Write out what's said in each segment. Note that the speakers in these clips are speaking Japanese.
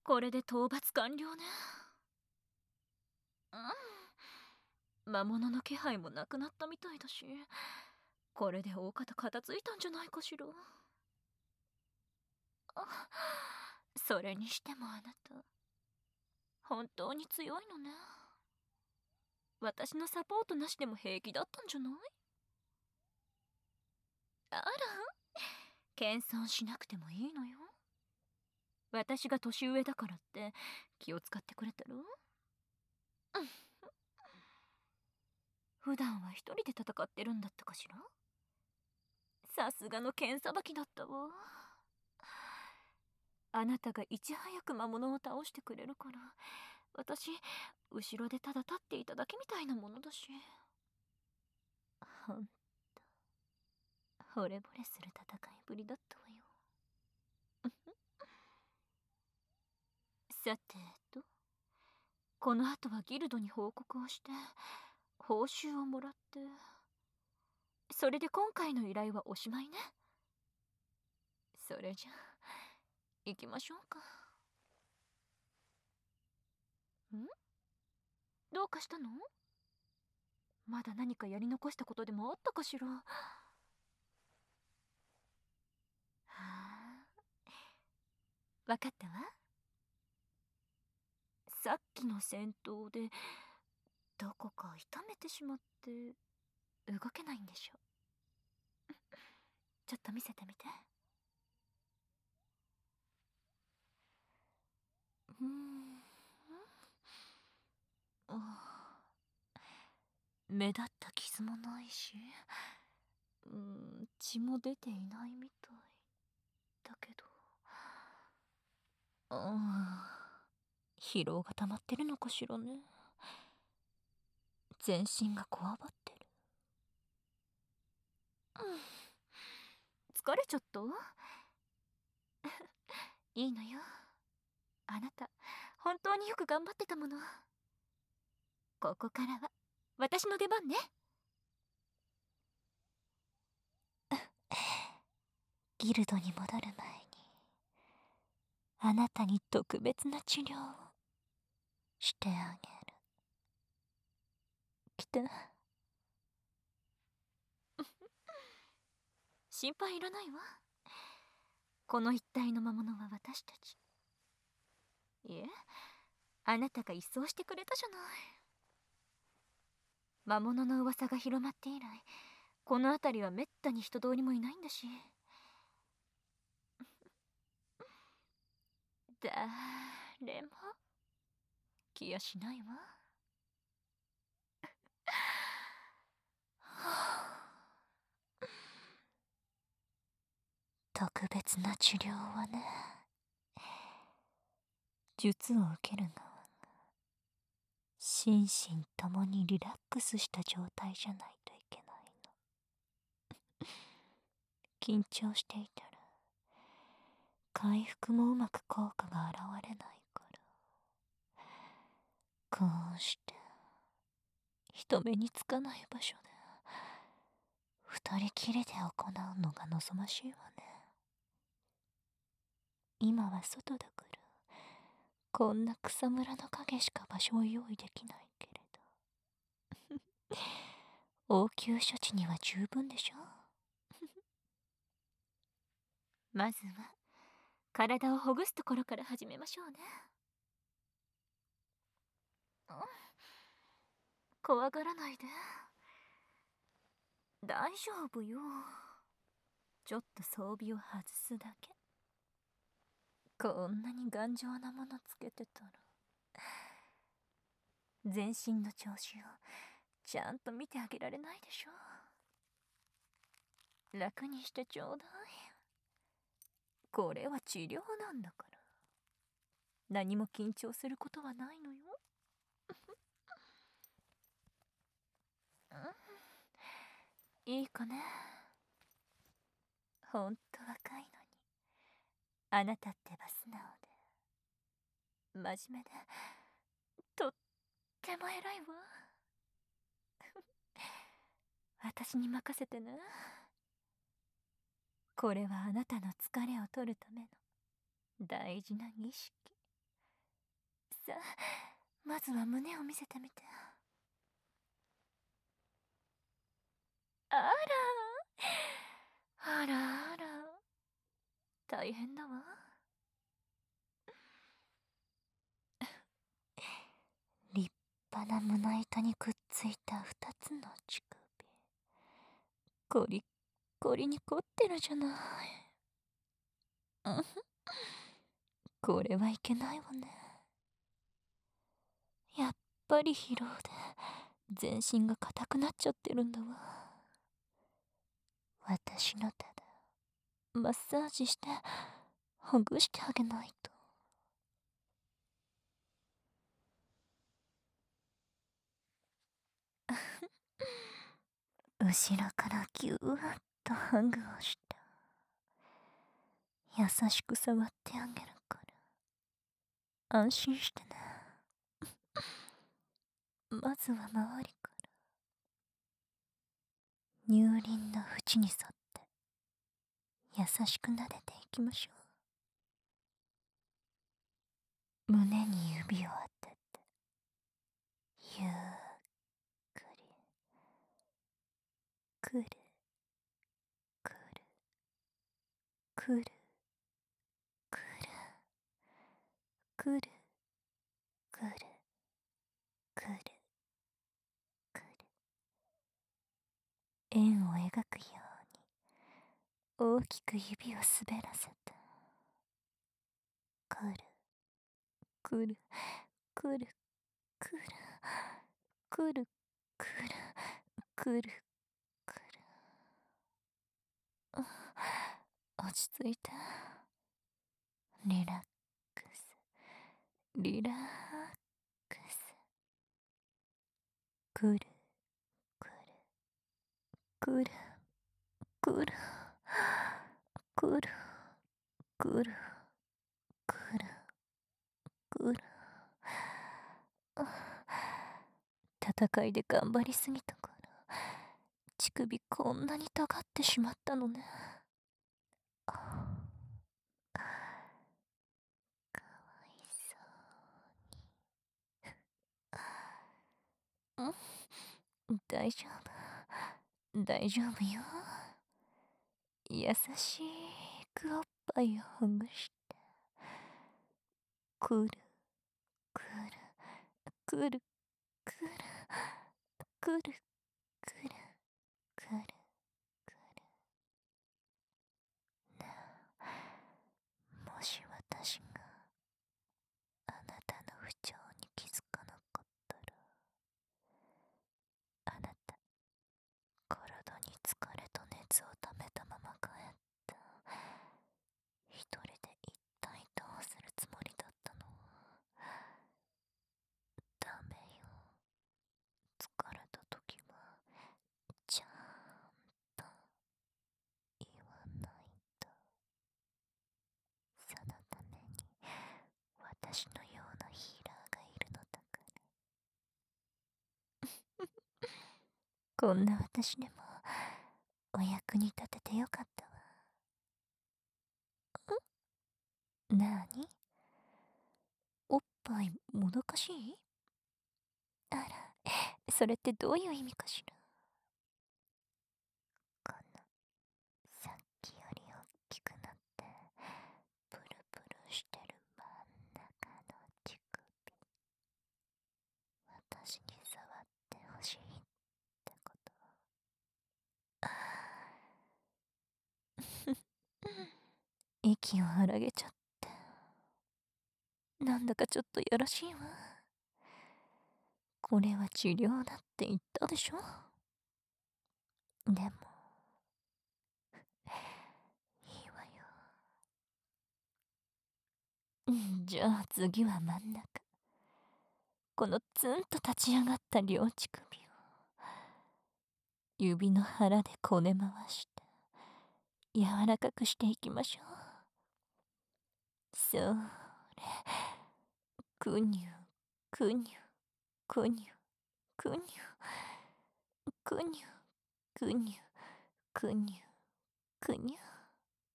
これで討伐完了ね。魔物の気配もなくなったみたいだし、これで大方片付いたんじゃないかしら。それにしてもあなた、本当に強いのね。私のサポートなしでも平気だったんじゃない？あら、謙遜しなくてもいいのよ。私が年上だからって気を使ってくれたろ。普段は一人で戦ってるんだったかしら。さすがの剣さばきだったわ。あなたがいち早く魔物を倒してくれるから、私後ろでただ立っていただけみたいなものだし。ほんと惚れ惚れする戦いぶりだったわよ。さてと、この後はギルドに報告をして報酬をもらって、それで今回の依頼はおしまいね。それじゃ行きましょうか。どうかしたの？まだ何かやり残したことでもあったかしら。はあ、分かったわ。さっきの戦闘でどこか痛めてしまって動けないんでしょ。ちょっと見せてみて。あ、目立った傷もないし、血も出ていないみたいだけど、疲労が溜まってるのかしらね。全身がこわばってる。疲れちゃった？いいのよ。あなた本当によく頑張ってたもの。ここからは私の出番ね。ギルドに戻る前にあなたに特別な治療をしてあげる。来て。心配いらないわ。この一帯の魔物は私たち。いえ、あなたが一掃してくれたじゃない。魔物の噂が広まって以来、この辺りはめったに人通りもいないんだし。誰も気やしないわ。特別な治療はね、術を受ける側が心身ともにリラックスした状態じゃないといけないの。緊張していたら回復もうまく効果が現れないから、こうして人目につかない場所で二人きりで行うのが望ましいわね。今は外だからこんな草むらの影しか場所を用意できないけれど、応急処置には十分でしょ。まずは体をほぐすところから始めましょうね。怖がらないで。大丈夫よ。ちょっと装備を外すだけ。こんなに頑丈なものつけてたら全身の調子をちゃんと見てあげられないでしょ。楽にしてちょうだい。これは治療なんだから、何も緊張することはないのよ。いい子ね。ほんと若いのにあなたってば素直で真面目でとっても偉いわ。私に任せてね。これはあなたの疲れを取るための大事な儀式。 さあ、まずは胸を見せてみて。あら、あらあら、大変だわ。立派な胸板にくっついた二つの乳首。コリッコリに凝ってるじゃない。うん、これはいけないわね。やっぱり疲労で全身が硬くなっちゃってるんだわ。私のただマッサージしてほぐしてあげないと。後ろからぎゅーっとハグをして優しく触ってあげるから安心してね。まずは周りから乳輪の縁に沿って優しく撫でていきましょう。胸に指を当ててゆっくりくるくるくるくるくるくるくるくる円を描くように大きく指を滑らせてくるくるくるくるくるくるくるくる。落ち着いて。リラックスリラックス。くるくるくるくるくるくるくるくる。戦いで頑張りすぎたから乳首こんなに尖ってしまったのね。かわいそう。大丈夫大丈夫よ。優しくおっぱいをほぐしてくるくるくるくるくるくるくるくる。もし私があなたの不調に気づかなかったら、あなた体に疲れと熱を溜めたまま帰った。一人で一体どうするつもりだったの。ダメよ。疲れた時はちゃんと言わないと。そのために私のようなヒーラーがいるのだから。こんな私でもお役に立ててよかったわ。なーに、おっぱいもどかしい？あら、それってどういう意味かしら。このさっきより大きくなってプルプルしてる真ん中の乳首、私に触ってほしいってこと。息を荒げちゃって、なんだかちょっとやらしいわ。これは治療だって言ったでしょ。でもいいわよ。じゃあ次は真ん中。このツンと立ち上がった両乳首を指の腹でこね回して柔らかくしていきましょう。それ、くにゅくにゅくにゅくにゅくにゅくにゅくにゅくにゅ。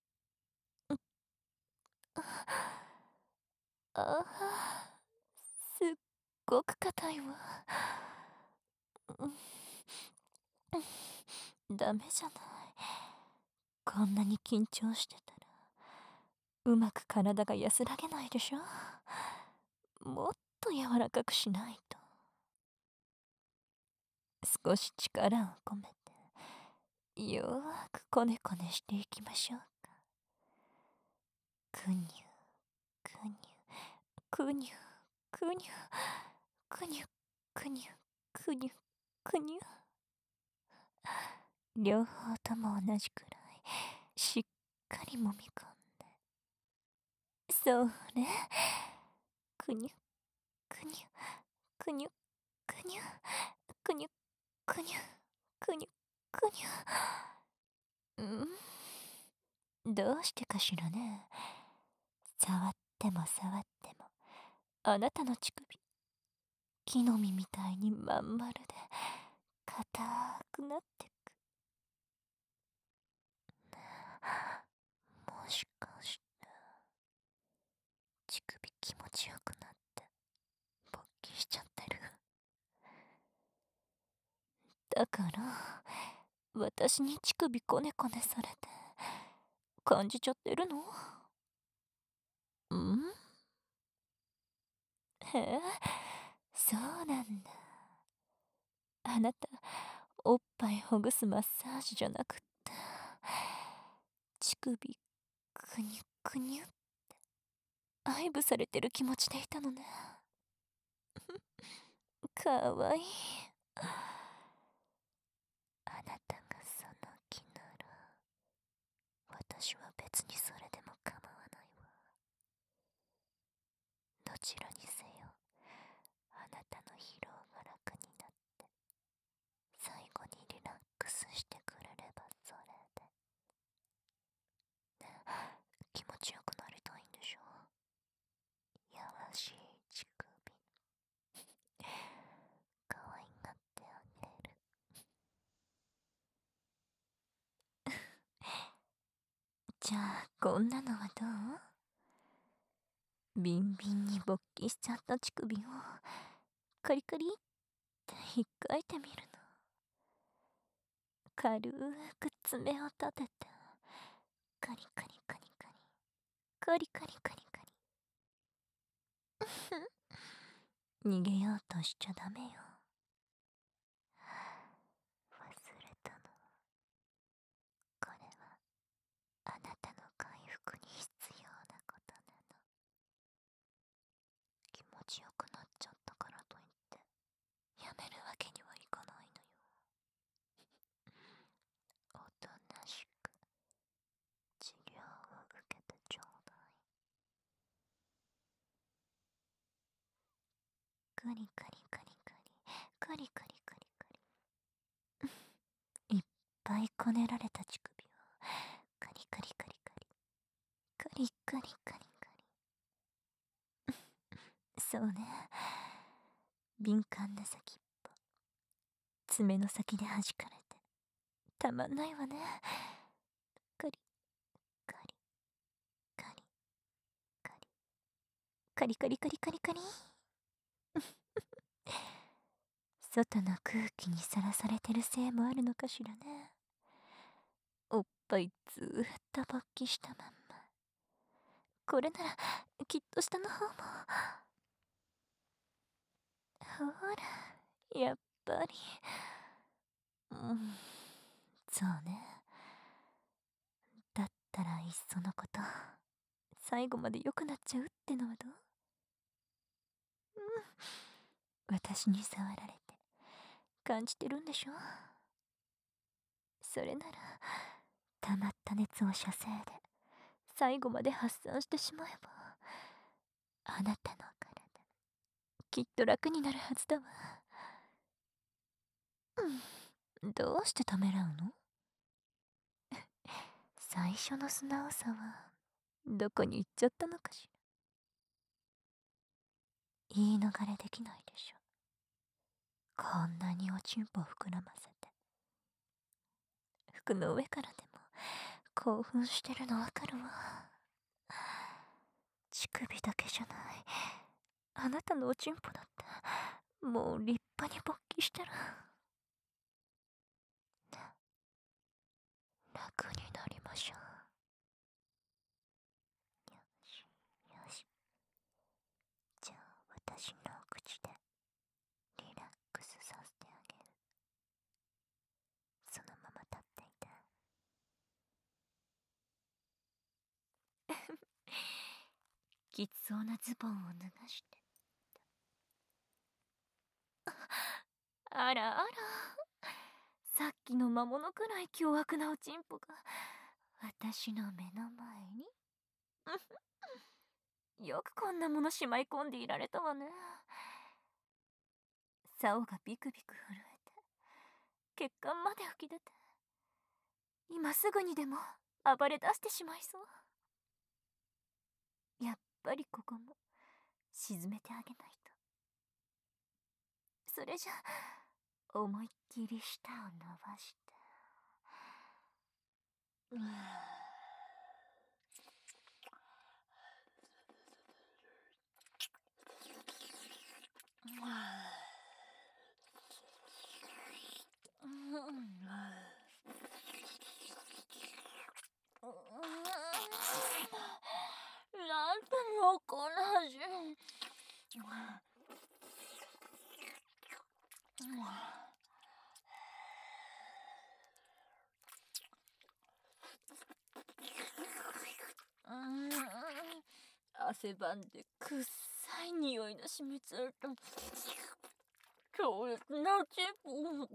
ああ、 ごく硬いわ。ダメじゃない。こんなに緊張してたらうまく体が安らげないでしょ。もっと柔らかくしないと。少し力を込めてよーくこねこねしていきましょうか。くにゅくにゅくにゅくにゅくにゅくにゅくにゅくにゅ。両方とも同じくらいしっかり揉み込んで、そうね。くにゅくにゅくにゅくにゅくにゅくにゅくにゅくにゅ。どうしてかしらね。触っても触ってもあなたの乳首、木の実みたいにまん丸で硬くなってく。もしかして乳首気持ちよくなって勃起しちゃってる？だから私に乳首コネコネされて感じちゃってるの？へえ、そうなんだ。あなた、おっぱいほぐすマッサージじゃなくって乳首くにゅくにゅって愛撫されてる気持ちでいたのね。かわいい。あなたがその気なら私は別にそれでも構わないわ。どちらにせよあなたの疲労が楽になって最後にリラックスしてくれればそれで。気持ちよくなりたいんでしょ。やらしい乳首可愛がってあげる。じゃあこんなのはどう？ビンビンに勃起しちゃった乳首をカリカリって引っかいてみるの。軽く爪を立ててカリカリカリカリカリカリカリカリ。逃げようとしちゃダメよ。忘れたの？これはあなたの回復に必要なことなの。気持ちよくなっちゃったからといってやめるわけにはいかないのよ。おとなしく治療を受けてちょうだい。カリカリカリカリカリカリカリカリ。いっぱいこねられた乳首をカリカリカリカリカリカリカリカリ。そうね。敏感な先っぽ爪の先で弾かれてたまんないわね。カリカリカリカリカリカリカリカリカリ。外の空気にさらされてるせいもあるのかしらね。おっぱいずーっと勃起したまんま。これならきっと下の方も。ほらやっぱりそうね。だったらいっそのこと最後まで良くなっちゃうってのはどう？私に触られて感じてるんでしょ。それなら溜まった熱を射精で最後まで発散してしまえばあなたの体きっと楽になるはずだわ。どうしてためらうの？最初の素直さはどこに行っちゃったのかしら。言い逃れできないでしょ。こんなにおちんぽ膨らませて服の上からでも興奮してるのわかるわ。乳首だけじゃないあなたのおちんぽだってもう立派に勃起してる。楽になりましょう。よしよし。じゃあ私の口でリラックスさせてあげる。そのまま立っていて。きつそうなズボンを脱がして。あらあら、さっきの魔物くらい凶悪なおちんぽが私の目の前に。よくこんなものしまい込んでいられたわね。竿がビクビク震えて血管まで吹き出て、今すぐにでも暴れ出してしまいそう。やっぱりここも沈めてあげないと。それじゃ思いっきり舌を伸ばして、なんて濃厚な味。汗ばんでくっさい匂いの染みつると強烈なチップ。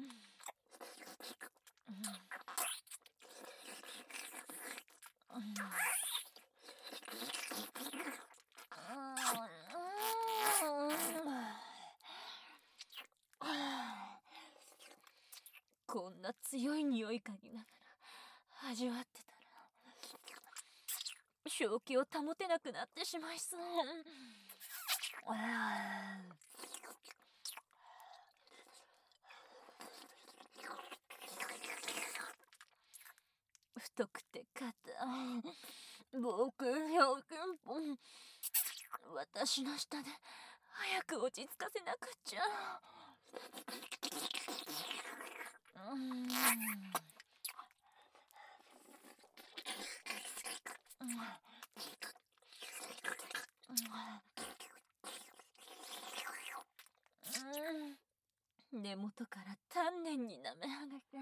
こんな強い匂い嗅ぎながら味わってたら正気を保てなくなってしまいそう。太くて硬い僕のピンポン、私の下で早く落ち着かせなくっちゃ。根元から丹念に舐め上げて、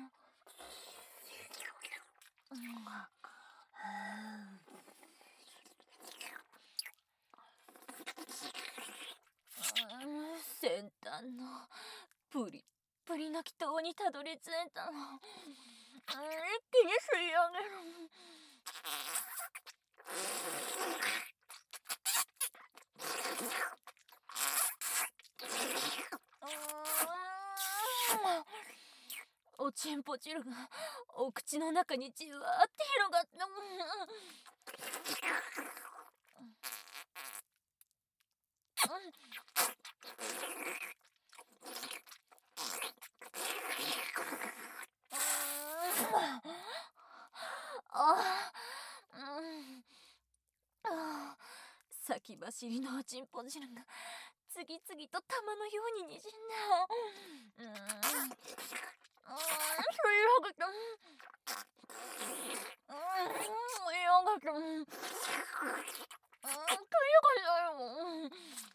先端のプリップリな気筒にたどり着いたの。一気に吸い上げる。おちんぽ汁がお口の中にじわーって広がって、先走りのおちんぽ汁が次々と玉のようににじんで、吸い上げた、吸い上げた、というかだよ。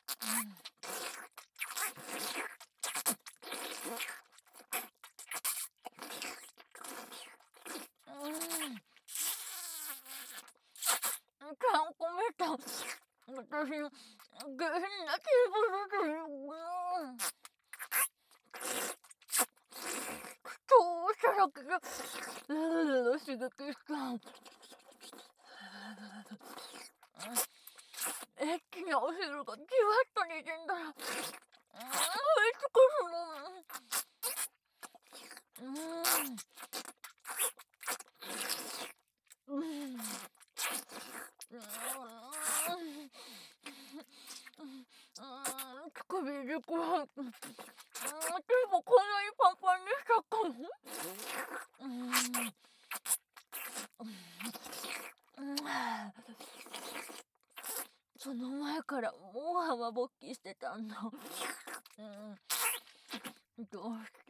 ちゃんこめた私の下品なチープルそうしただけが刺激した。エッチなお汁がじわっとにじんだら美しくする。乳首でこう手もこんなにパンパンにしたかも。その前かからもう浜ぼっきしてたんだ。どうして。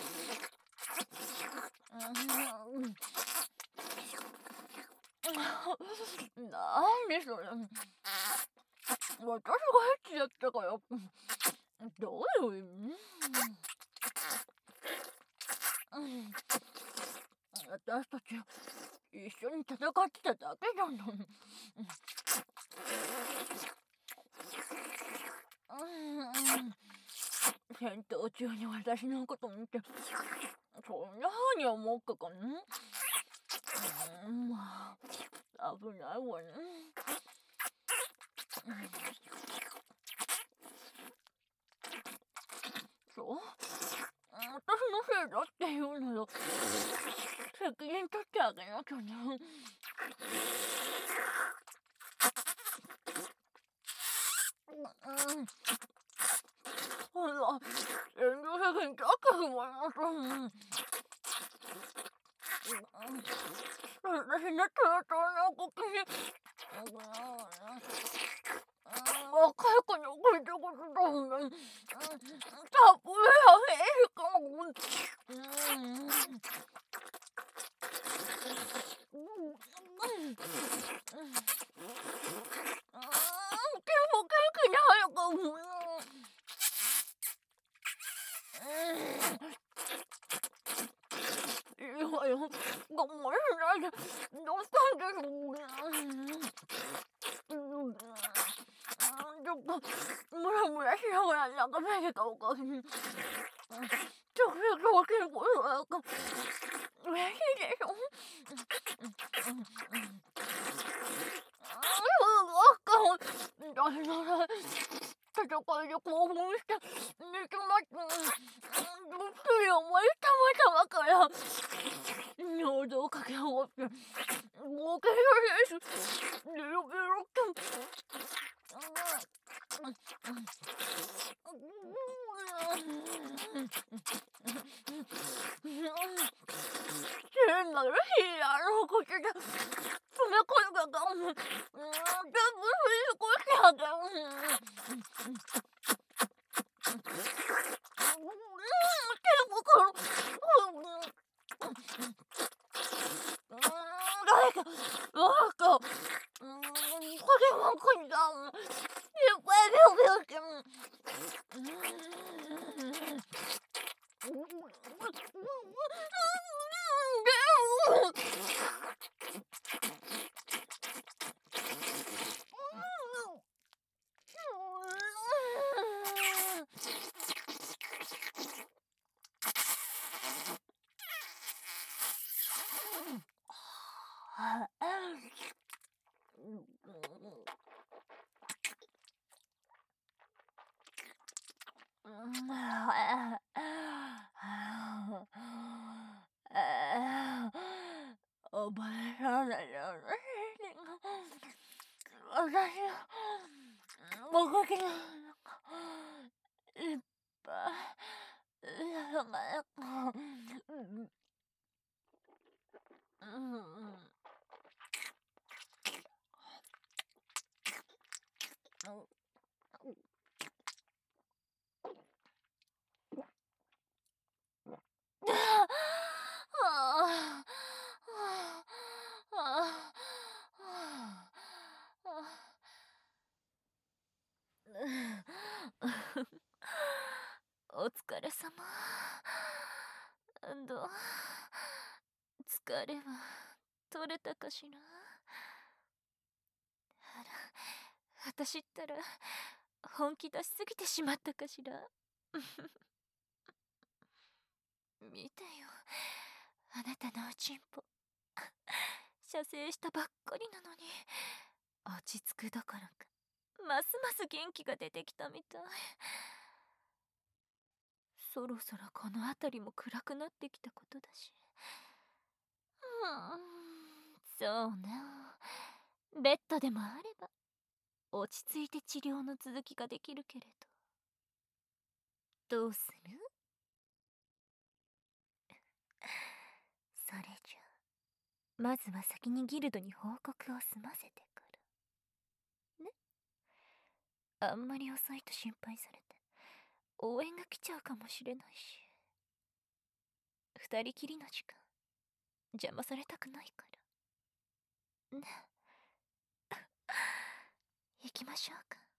なんでそれ。私がエッチだったから。どういう意味。私たち一緒に戦ってただけじゃん。戦闘中に私のこと見てそんな風に思うかかな。まあ危ないわね。そう、私のせいだって言うのよ。責任取ってあげなきゃね。ほら、遠慮責任取ってしまいました。私の相当な動きに若い子に送ったことだもん。たぶんやめるかも。でも元気に早く。いいわよ。我慢しないで。どうしたんですちょっとムラムラしながら眺めてたおかげに直接おけることが嬉しいでしょ。だから戦いで興奮して寝てました。ぐっすり思いたまたまから尿道をかけ終わって合計ですベロベロって変なるヒーラーの口で詰め込んだガム全部吸いこしてあげ誰かこれもこんだいっぱいビョビョっておばあさんだよね。私僕がいっぱいやばいお疲れ様。疲れは取れたかしら。あら、私ったら本気出しすぎてしまったかしら。見てよ、あなたのおちんぽ射精したばっかりなのに落ち着くどころかますます元気が出てきたみたい。そろそろこの辺りも暗くなってきたことだし。そうね。ベッドでもあれば落ち着いて治療の続きができるけれど、どうする？それじゃまずは先にギルドに報告を済ませてからね。 あんまり遅いと心配されて応援が来ちゃうかもしれないし、二人きりの時間邪魔されたくないからね。行きましょうか。